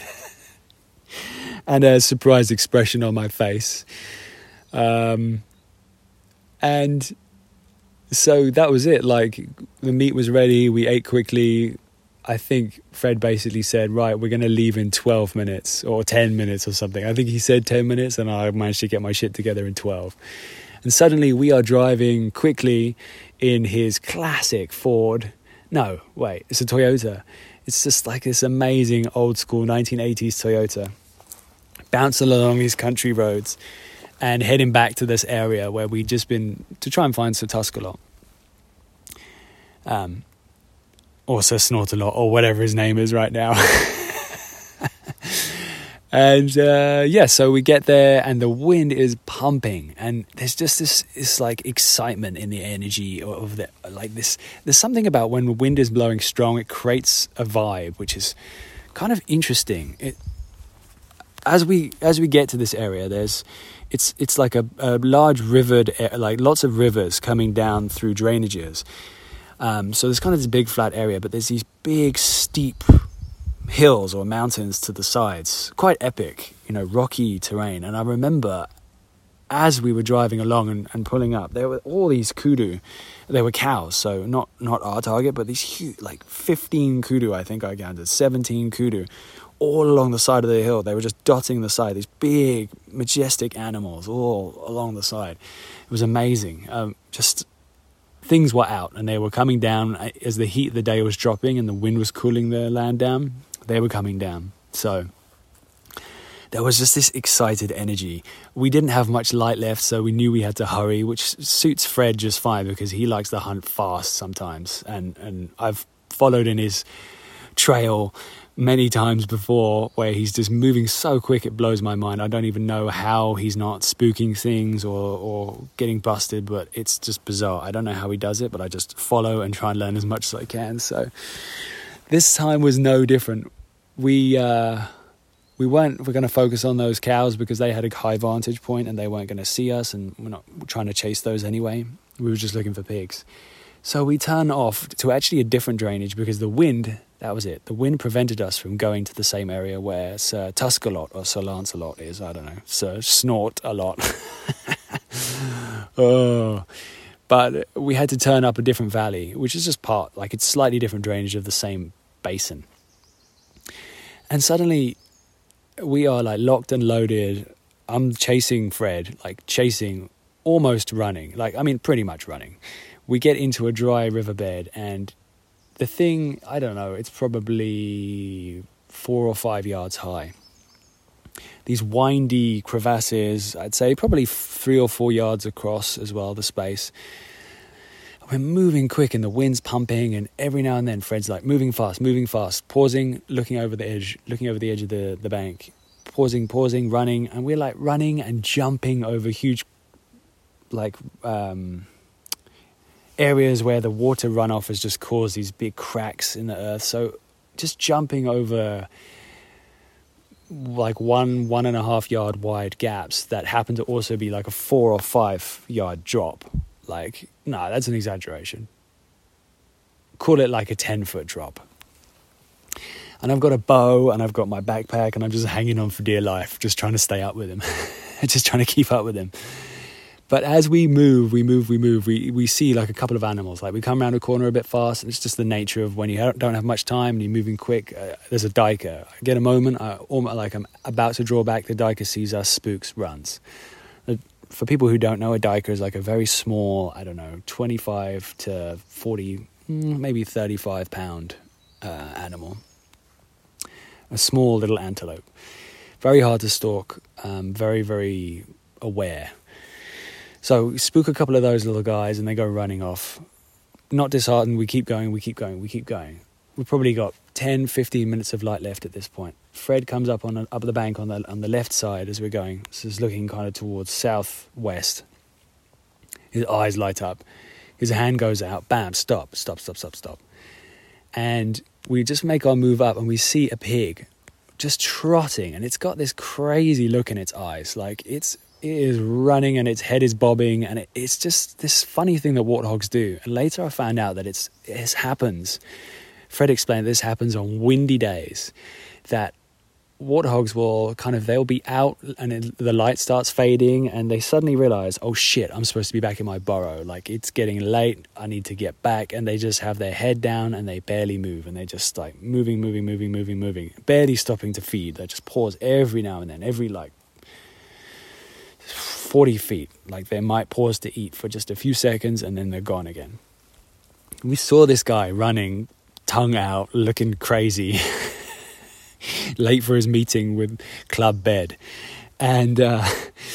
and a surprised expression on my face. Um, and so that was it. Like, the meat was ready. We ate quickly. I think Fred basically said, right, we're going to leave in twelve minutes or ten minutes or something. I think he said ten minutes, and I managed to get my shit together in twelve. And suddenly we are driving quickly in his classic Ford. No, wait, it's a Toyota. It's just like this amazing old school nineteen eighties Toyota. Bouncing along these country roads and heading back to this area where we'd just been to try and find Sir Tuskalot. Um, or Sir Snortalot, or whatever his name is right now. And uh, yeah, so we get there and the wind is pumping, and there's just this, this like excitement in the energy of the, like this, there's something about when the wind is blowing strong, it creates a vibe, which is kind of interesting. It, as we, as we get to this area, there's, it's, it's like a, a large rivered, like lots of rivers coming down through drainages. Um, so there's kind of this big flat area, but there's these big steep hills or mountains to the sides, quite epic, you know, rocky terrain. And I remember as we were driving along and, and pulling up, there were all these kudu. They were cows, so not not our target, but these huge, like fifteen kudu, I think I counted, seventeen kudu, all along the side of the hill. They were just dotting the side, these big, majestic animals all along the side. It was amazing. Um, just things were out, and they were coming down as the heat of the day was dropping and the wind was cooling the land down. They were coming down. So there was just this excited energy. We didn't have much light left, so we knew we had to hurry, which suits Fred just fine because he likes to hunt fast sometimes. And, and I've followed in his trail many times before where he's just moving so quick it blows my mind. I don't even know how he's not spooking things or, or getting busted, but it's just bizarre. I don't know how he does it, but I just follow and try and learn as much as I can. So this time was no different. We uh, we weren't we're going to focus on those cows because they had a high vantage point and they weren't going to see us, and we're not trying to chase those anyway. We were just looking for pigs. So we turn off to actually a different drainage because the wind, that was it. The wind prevented us from going to the same area where Sir Tuskalot or Sir Lancelot is. I don't know. Sir Snort a lot. Oh. But we had to turn up a different valley, which is just part, like it's slightly different drainage of the same basin. And suddenly we are like locked and loaded. I'm chasing Fred, like chasing, almost running. Like, I mean, pretty much running. We get into a dry riverbed and the thing, I don't know, it's probably four or five yards high. These windy crevasses, I'd say probably three or four yards across as well, the space. We're moving quick and the wind's pumping, and every now and then Fred's like moving fast, moving fast, pausing, looking over the edge, looking over the edge of the, the bank, pausing, pausing, running, and we're like running and jumping over huge like um, areas where the water runoff has just caused these big cracks in the earth. So just jumping over like one, one and a half yard wide gaps that happen to also be like a four or five yard drop. Like, no, nah, that's an exaggeration. Call it like a ten foot drop. And I've got a bow and I've got my backpack and I'm just hanging on for dear life, just trying to stay up with him, just trying to keep up with him. But as we move, we move, we move, we we see like a couple of animals. Like we come around a corner a bit fast. And it's just the nature of when you don't have much time and you're moving quick. Uh, there's a diker. I get a moment, I, almost like I'm about to draw back. The diker sees us, spooks, runs. Uh, for people who don't know, a diker is like a very small, I don't know, twenty-five to forty, maybe thirty-five pound uh, animal. A small little antelope. Very hard to stalk, um, very, very aware. So we spook a couple of those little guys and they go running off. not disheartened, we keep going, we keep going, we keep going. We've probably got ten, fifteen minutes of light left at this point. Fred comes up on a, up the bank on the on the left side as we're going. So he's looking kind of towards southwest. His eyes light up. His hand goes out. Bam! Stop! Stop! Stop! Stop! Stop! And we just make our move up, and we see a pig just trotting, and it's got this crazy look in its eyes, like it's it is running and its head is bobbing, and it, it's just this funny thing that warthogs do. And later I found out that it's it happens. Fred explained this happens on windy days, that warthogs will kind of, they'll be out and it, the light starts fading, and they suddenly realize, oh shit, I'm supposed to be back in my burrow. Like, it's getting late, I need to get back. And they just have their head down and they barely move. And they just like moving, moving, moving, moving, moving, barely stopping to feed. They just pause every now and then, every like forty feet. Like, they might pause to eat for just a few seconds and then they're gone again. We saw this guy running, tongue out, looking crazy, late for his meeting with Club Bed. And uh,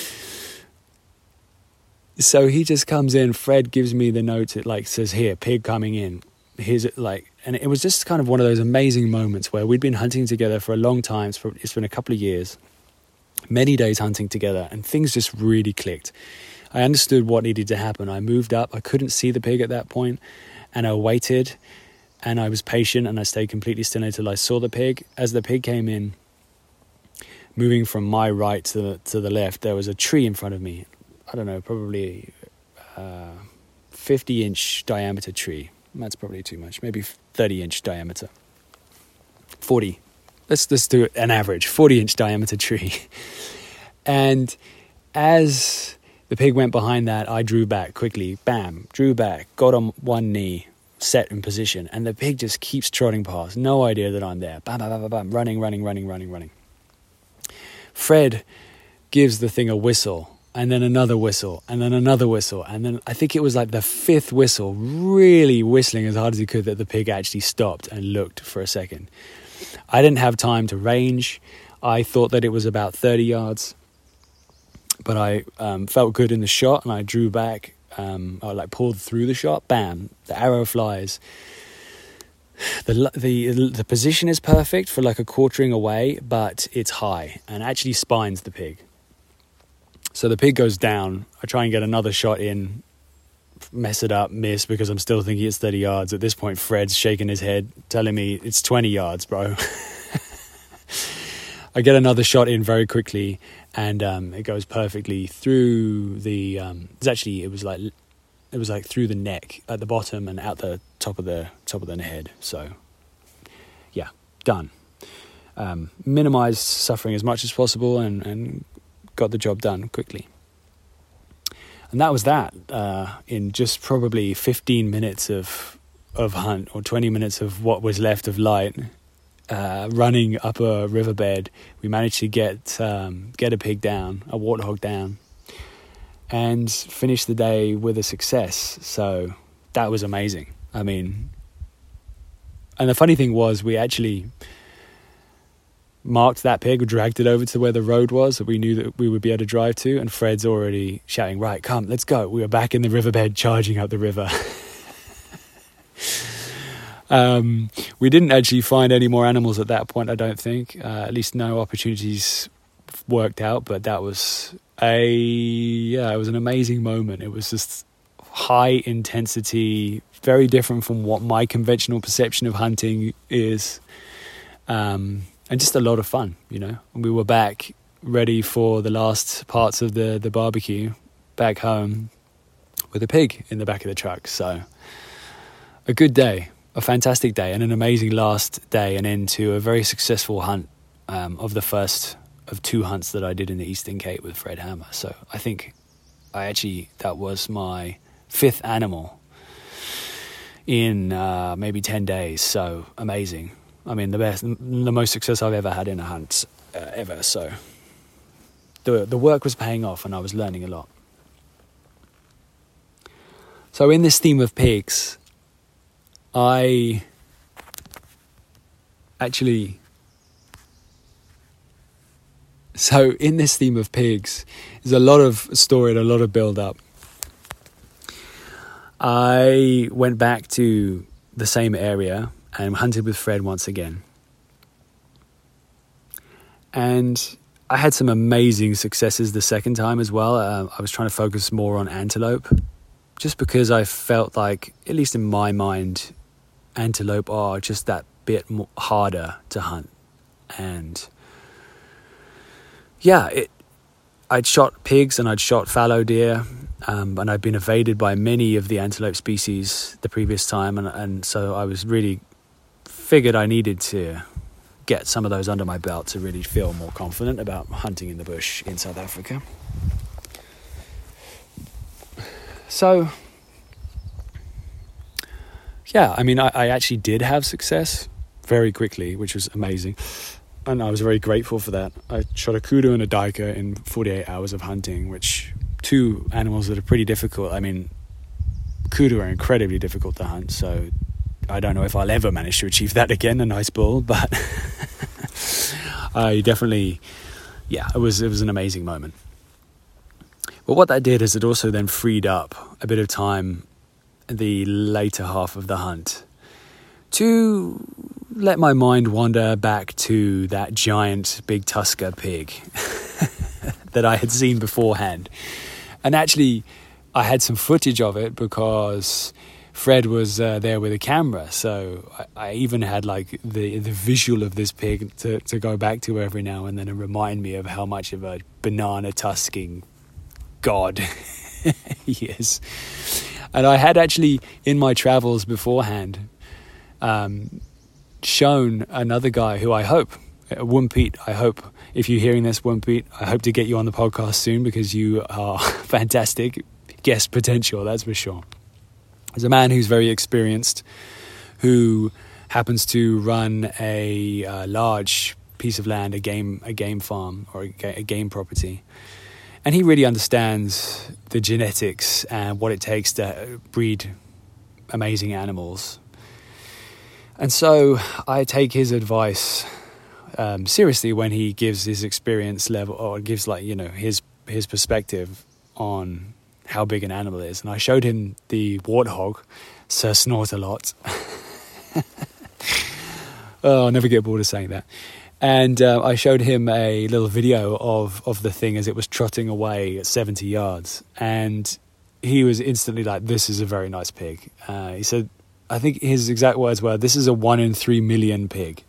so he just comes in. Fred gives me the note. It like says, here, pig coming in. Here's it, like, and it was just kind of one of those amazing moments where we'd been hunting together for a long time. It's been a couple of years, many days hunting together, and things just really clicked. I understood what needed to happen. I moved up. I couldn't see the pig at that point, and I waited. And I was patient, and I stayed completely still until I saw the pig. As the pig came in, moving from my right to the, to the left, there was a tree in front of me. I don't know, probably uh, fifty-inch diameter tree. That's probably too much. Maybe thirty-inch diameter. forty. Let's let's do it an average. forty-inch diameter tree. And as the pig went behind that, I drew back quickly. Bam. Drew back. Got on one knee. Set in position, and the pig just keeps trotting past, no idea that I'm there. Bam, bam, bam, bam, bam, running, running, running, running, running. Fred gives the thing a whistle, and then another whistle, and then another whistle, and then I think it was like the fifth whistle, really whistling as hard as he could, that the pig actually stopped and looked for a second. I didn't have time to range. I thought that it was about thirty yards, but I um, felt good in the shot, and I drew back. Um, I like pulled through the shot. Bam! The arrow flies. The the the position is perfect for like a quartering away, but it's high and actually spines the pig. So the pig goes down. I try and get another shot in, mess it up, miss, because I'm still thinking it's thirty yards. At this point, Fred's shaking his head, telling me it's twenty yards, bro. I get another shot in very quickly, and um, it goes perfectly through the. Um, it's actually it was like it was like through the neck at the bottom and out the top of the top of the head. So, yeah, done. Um, minimized suffering as much as possible, and, and got the job done quickly. And that was that. Uh, in just probably fifteen minutes of of hunt, or twenty minutes of what was left of light. Uh, running up a riverbed, we managed to get um, get a pig down, a warthog down, and finish the day with a success. So that was amazing. I mean, and the funny thing was, we actually marked that pig, dragged it over to where the road was that we knew that we would be able to drive to, and Fred's already shouting, right, come, let's go. We were back in the riverbed, charging up the river. Um, we didn't actually find any more animals at that point, I don't think. Uh, at least no opportunities worked out, but that was a, yeah, it was an amazing moment. It was just high intensity, very different from what my conventional perception of hunting is. Um, and just a lot of fun, you know. And we were back ready for the last parts of the, the barbecue back home with a pig in the back of the truck. So a good day. A fantastic day, and an amazing last day and end to a very successful hunt um, of the first of two hunts that I did in the Eastern Cape with Fred Hammer. So I think I actually, that was my fifth animal in uh, maybe ten days. So amazing. I mean, the best, the most success I've ever had in a hunt uh, ever. So the the work was paying off, and I was learning a lot. So in this theme of pigs, I actually, so in this theme of pigs, there's a lot of story and a lot of build up. I went back to the same area and hunted with Fred once again. And I had some amazing successes the second time as well. Uh, I was trying to focus more on antelope, just because I felt like, at least in my mind, antelope are just that bit more harder to hunt. And yeah, it, I'd shot pigs and I'd shot fallow deer, um, and I'd been evaded by many of the antelope species the previous time, and, and so I was really figured I needed to get some of those under my belt to really feel more confident about hunting in the bush in South Africa. So yeah, I mean, I, I actually did have success very quickly, which was amazing. And I was very grateful for that. I shot a kudu and a duiker in forty-eight hours of hunting, which two animals that are pretty difficult. I mean, kudu are incredibly difficult to hunt, so I don't know if I'll ever manage to achieve that again, a nice bull, but I definitely, yeah, it was it was an amazing moment. But what that did is it also then freed up a bit of time the later half of the hunt to let my mind wander back to that giant big tusker pig that I had seen beforehand. And actually, I had some footage of it because Fred was uh, there with a camera, so I, I even had like the the visual of this pig to, to go back to every now and then and remind me of how much of a banana tusking god he is. And I had actually, in my travels beforehand, um, shown another guy who I hope, Woon-Pete, I hope, if you're hearing this, Woon-Pete, I hope to get you on the podcast soon because you are fantastic guest potential, that's for sure. There's a man who's very experienced, who happens to run a uh, large piece of land, a game a game farm or a, a game property. And he really understands the genetics and what it takes to breed amazing animals. And so I take his advice um, seriously when he gives his experience level, or gives like, you know, his his perspective on how big an animal is. And I showed him the warthog, Sir Snort-a-Lot. Oh, I'll never get bored of saying that. And uh, I showed him a little video of, of the thing as it was trotting away at seventy yards. And he was instantly like, this is a very nice pig. Uh, he said, I think his exact words were, this is a one in three million pig.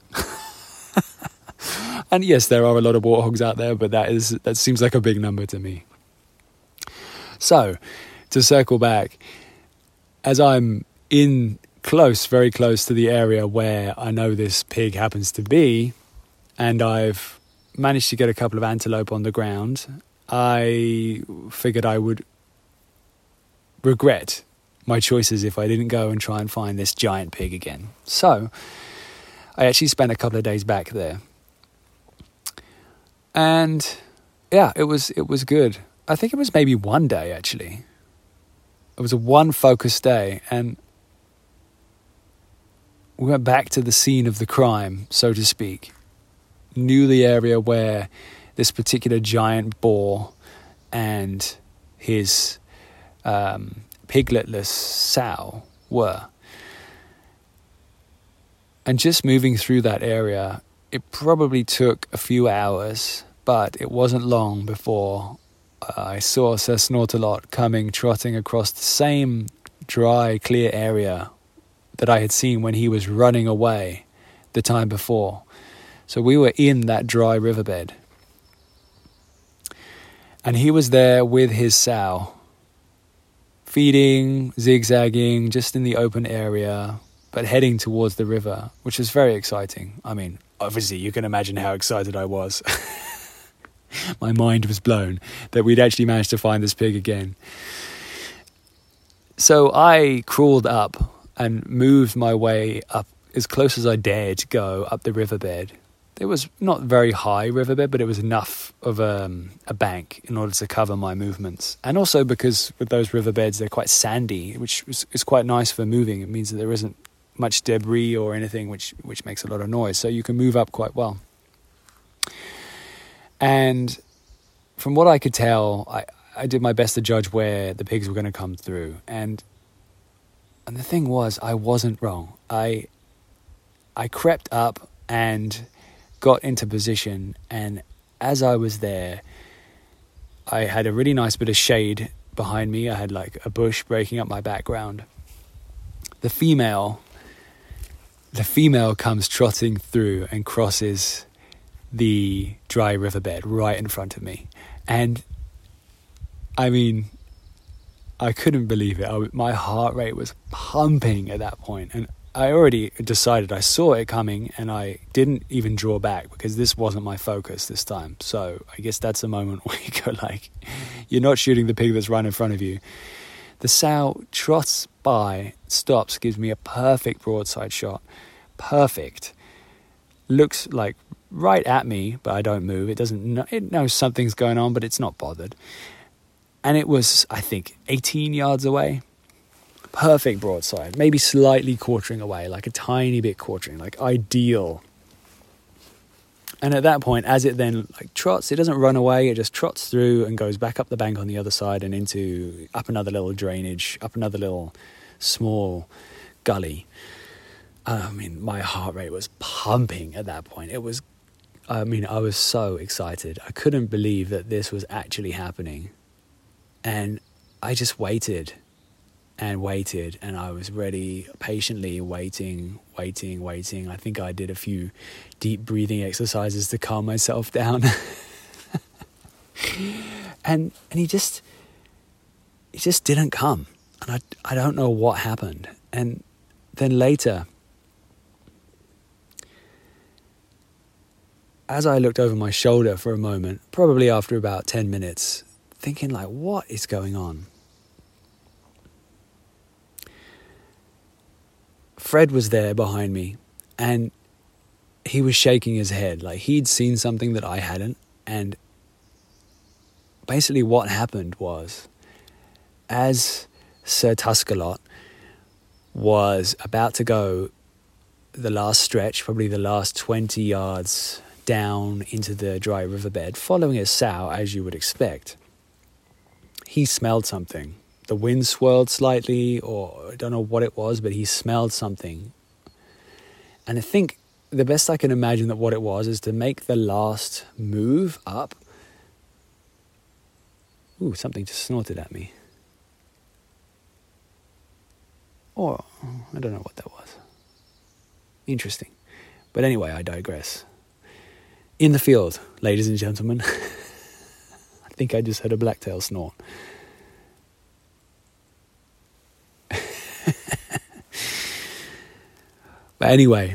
And yes, there are a lot of warthogs out there, but that is that seems like a big number to me. So, to circle back, as I'm in close, very close to the area where I know this pig happens to be, and I've managed to get a couple of antelope on the ground, I figured I would regret my choices if I didn't go and try and find this giant pig again. So, I actually spent a couple of days back there. And yeah, it was it was good. I think it was maybe one day, actually. It was a one focused day, and we went back to the scene of the crime, so to speak. Knew the area where this particular giant boar and his um, pigletless sow were. And just moving through that area, it probably took a few hours, but it wasn't long before I saw Sir Snort-a-Lot coming, trotting across the same dry, clear area that I had seen when he was running away the time before. So we were in that dry riverbed. And he was there with his sow, feeding, zigzagging, just in the open area, but heading towards the river, which was very exciting. I mean, obviously, you can imagine how excited I was. My mind was blown that we'd actually managed to find this pig again. So I crawled up and moved my way up as close as I dared to go up the riverbed. It was not very high riverbed, but it was enough of a, a bank in order to cover my movements. And also because with those riverbeds, they're quite sandy, which is, is quite nice for moving. It means that there isn't much debris or anything which, which makes a lot of noise. So you can move up quite well. And from what I could tell, I, I did my best to judge where the pigs were going to come through. And And the thing was, I wasn't wrong. I I crept up and got into position, and as I was there, I had a really nice bit of shade behind me. I had like a bush breaking up my background. The female, the female comes trotting through and crosses the dry riverbed right in front of me. And I mean, I couldn't believe it. I, my heart rate was pumping at that point, and I already decided, I saw it coming, and I didn't even draw back because this wasn't my focus this time. So I guess that's a moment where you go like, you're not shooting the pig that's right in front of you. The sow trots by, stops, gives me a perfect broadside shot. Perfect. Looks like right at me, but I don't move. It doesn't know, it knows something's going on, but it's not bothered. And it was, I think, eighteen yards away. Perfect broadside, maybe slightly quartering away, like a tiny bit quartering, like ideal. And at that point, as it then like trots, it doesn't run away, it just trots through and goes back up the bank on the other side and into, up another little drainage, up another little small gully. I mean, my heart rate was pumping at that point. It was, I mean, I was so excited. I couldn't believe that this was actually happening. And I just waited. And waited, and I was ready, patiently waiting, waiting, waiting. I think I did a few deep breathing exercises to calm myself down. and and he just he just didn't come. And I I don't know what happened. And then later, as I looked over my shoulder for a moment, probably after about ten minutes, thinking like, what is going on? Fred was there behind me, and he was shaking his head like he'd seen something that I hadn't. And basically what happened was, as Sir Tuscalot was about to go the last stretch, probably the last twenty yards down into the dry riverbed, following his sow as you would expect, he smelled something. The wind swirled slightly, or I don't know what it was, but he smelled something. And I think the best I can imagine that what it was is to make the last move up. Ooh, something just snorted at me. Or, I don't know what that was. Interesting. But anyway, I digress. In the field, ladies and gentlemen. I think I just heard a blacktail snort. But anyway,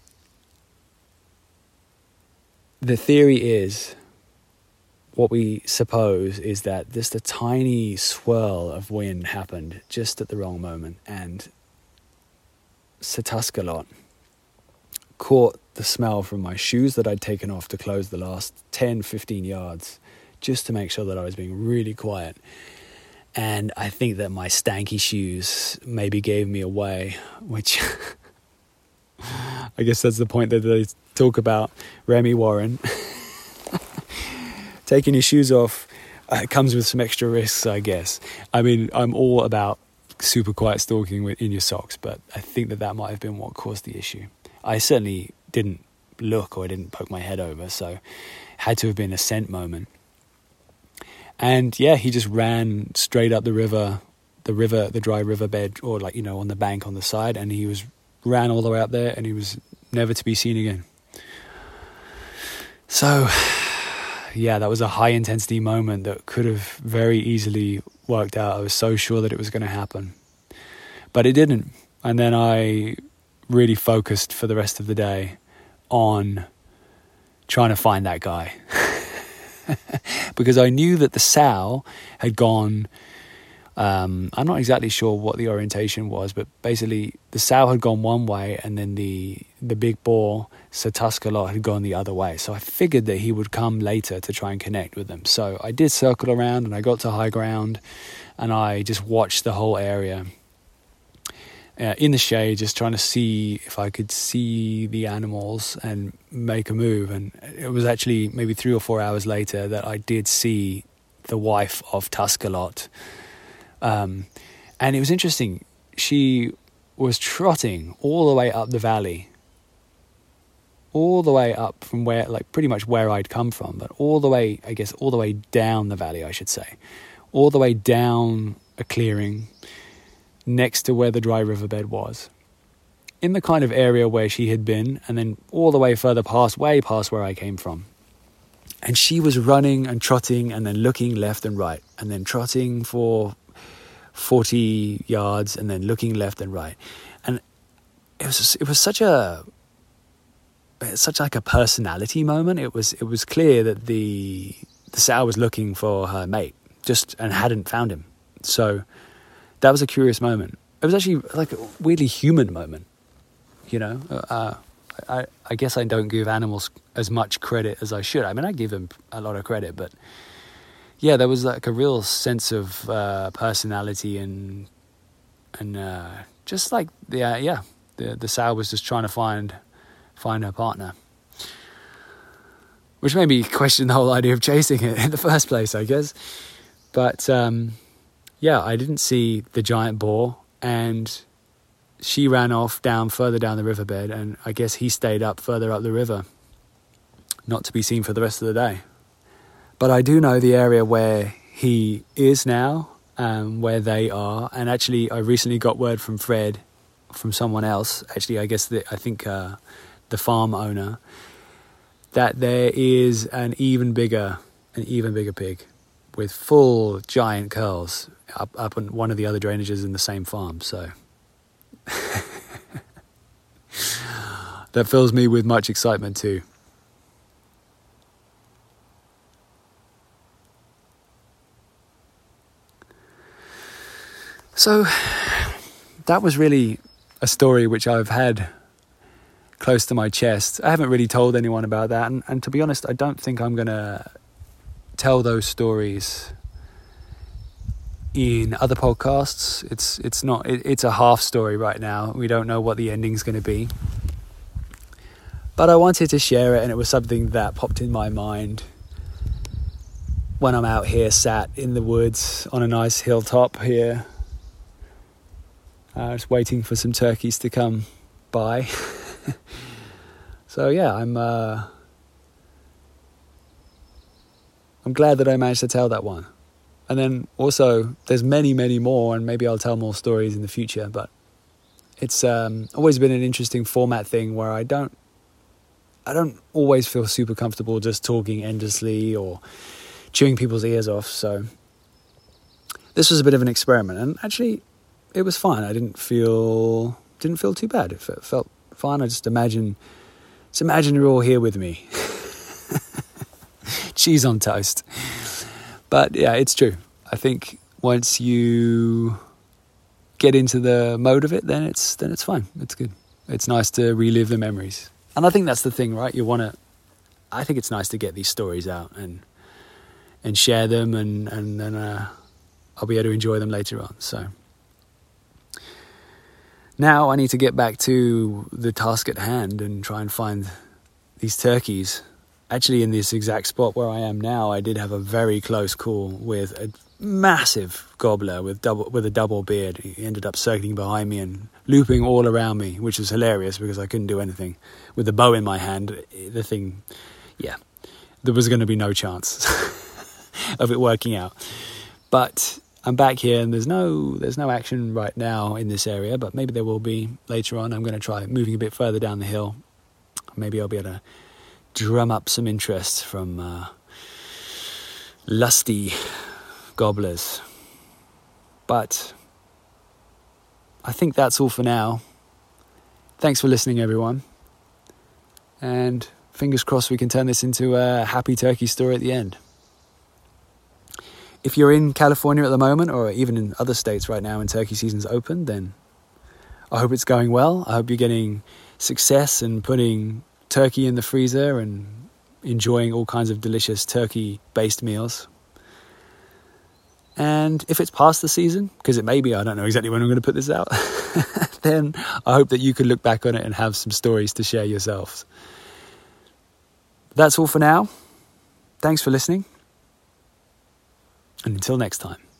the theory is, what we suppose is that just a tiny swirl of wind happened just at the wrong moment, and Sir Tuscalot caught the smell from my shoes that I'd taken off to close the last ten, fifteen yards, just to make sure that I was being really quiet. And I think that my stanky shoes maybe gave me away, which I guess that's the point that they talk about Remy Warren. Taking your shoes off uh, comes with some extra risks, I guess. I mean, I'm all about super quiet stalking with, in your socks, but I think that that might have been what caused the issue. I certainly didn't look, or I didn't poke my head over, so had to have been a scent moment. And yeah, he just ran straight up the river, the river, the dry riverbed, or like, you know, on the bank on the side, and he was ran all the way up there, and he was never to be seen again. So, yeah, that was a high intensity moment that could have very easily worked out. I was so sure that it was going to happen, but it didn't. And then I really focused for the rest of the day on trying to find that guy. Because I knew that the sow had gone, um, I'm not exactly sure what the orientation was, but basically the sow had gone one way, and then the the big boar, Sir Tuscalot, had gone the other way. So I figured that he would come later to try and connect with them. So I did circle around, and I got to high ground, and I just watched the whole area uh, in the shade, just trying to see if I could see the animals and make a move. And it was actually maybe three or four hours later that I did see the wife of Tuscalot. Um, and it was interesting. she was trotting all the way up the valley, all the way up from where, like pretty much where I'd come from, but all the way, I guess, all the way down the valley, I should say, all the way down a clearing next to where the dry riverbed was, in the kind of area where she had been, and then all the way further past, way past where I came from. And she was running and trotting and then looking left and right, and then trotting for forty yards and then looking left and right. And it was it was such a such like a personality moment. It was it was clear that the the sow was looking for her mate, just and hadn't found him. So that was a curious moment. It was actually like a weirdly human moment, you know. Uh, I, I guess I don't give animals as much credit as I should. I mean, I give them a lot of credit, but yeah, there was like a real sense of uh, personality and and uh, just like the uh, yeah, the the sow was just trying to find find her partner, which made me question the whole idea of chasing it in the first place, I guess. But um, yeah, I didn't see the giant boar, and she ran off down further down the riverbed, and I guess he stayed up further up the river, not to be seen for the rest of the day. But I do know the area where he is now, um, where they are, and actually I recently got word from Fred, from someone else, actually I guess the, I think uh, the farm owner, that there is an even bigger, an even bigger pig with full giant curls up, up on one of the other drainages in the same farm, so that fills me with much excitement too. So that was really a story which I've had close to my chest. I haven't really told anyone about that, and, and to be honest, I don't think I'm gonna tell those stories in other podcasts. It's it's not it, it's a half story right now. We don't know what the ending's going to be, but I wanted to share it, and it was something that popped in my mind when I'm out here sat in the woods on a nice hilltop here, uh, just waiting for some turkeys to come by. So yeah, I'm uh, I'm glad that I managed to tell that one. And then also, there's many, many more, and maybe I'll tell more stories in the future. But it's um, always been an interesting format thing where I don't, I don't always feel super comfortable just talking endlessly or chewing people's ears off. So this was a bit of an experiment, and actually, it was fun. I didn't feel didn't feel too bad. It felt fun. I just imagine, just imagine you're all here with me, cheese on toast. But yeah, it's true. I think once you get into the mode of it, then it's then it's fine. It's good. It's nice to relive the memories. And I think that's the thing, right? You want to, I think it's nice to get these stories out and and share them, and, and then uh, I'll be able to enjoy them later on. So now I need to get back to the task at hand and try and find these turkeys. Actually, in this exact spot where I am now, I did have a very close call with a massive gobbler with double with a double beard. He ended up circling behind me and looping all around me, which was hilarious because I couldn't do anything. With the bow in my hand, the thing, yeah, there was going to be no chance of it working out. But I'm back here, and there's no there's no action right now in this area, but maybe there will be later on. I'm going to try moving a bit further down the hill. Maybe I'll be able to drum up some interest from uh, lusty gobblers. But I think that's all for now. Thanks for listening, everyone. And fingers crossed we can turn this into a happy turkey story at the end. If you're in California at the moment, or even in other states right now and turkey season's open, then I hope it's going well. I hope you're getting success and putting turkey in the freezer and enjoying all kinds of delicious turkey-based meals. And if it's past the season, because it may be, I don't know exactly when I'm going to put this out, then I hope that you can look back on it and have some stories to share yourselves. That's all for now. Thanks for listening. And until next time.